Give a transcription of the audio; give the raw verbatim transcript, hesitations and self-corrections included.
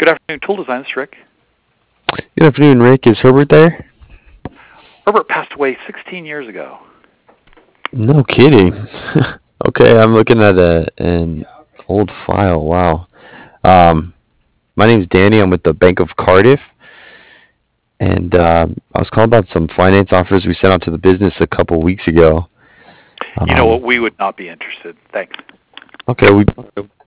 Good afternoon, Tool Design. This is Rick. Good afternoon, Rick. Is Herbert there? Herbert passed away sixteen years ago. No kidding. Okay, I'm looking at a, an old file. Wow. Um, my name's Danny. I'm with the Bank of Cardiff, and um, I was calling about some finance offers we sent out to the business a couple weeks ago. You know Um, what? We would not be interested. Thanks. okay, we